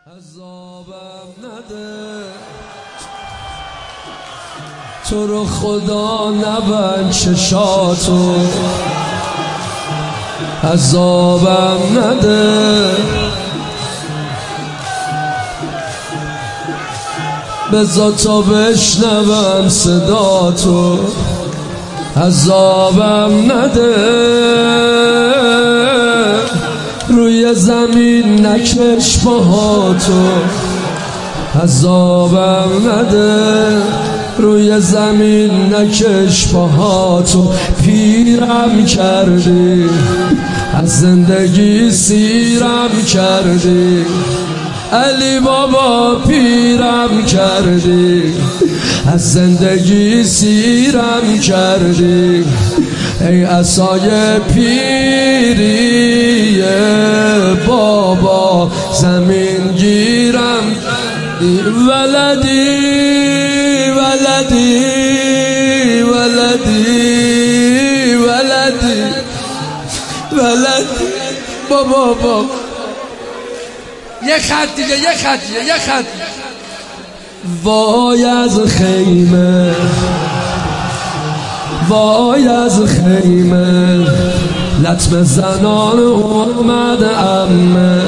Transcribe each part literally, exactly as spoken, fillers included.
عذابم نده تو رو خدا، نبند چشاتو. عذابم نده بذار تا بشنوم صداتو. عذابم نده روی زمین نکش پاهاتو. عذابم نده روی زمین نکش پاهاتو. پیرم کردی از زندگی سیرم کردی علی بابا، پیرم کردی از زندگی سیرم کردی. ای عصای پیری بابا، زمین گیرم ولدی ولدی ولدی ولدی ولدی بابا بابا. یه خط دیگه یه خط دیگه یه خط. وای از خیمه، وای از خیمه، لطمه زنان اومد عمه.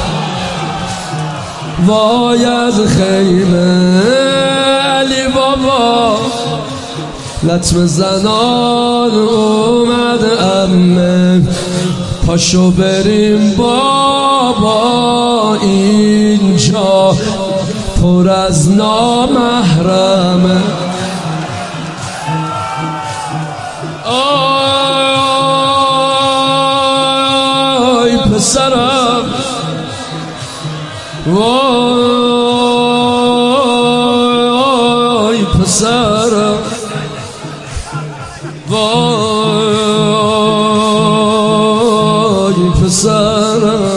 وای از خیمه علی بابا، لطمه زنان اومد عمه. پاشو بریم بابا، اینجا پر از نامحرمه. آی پسرم، وای پسرم، وای پسرم.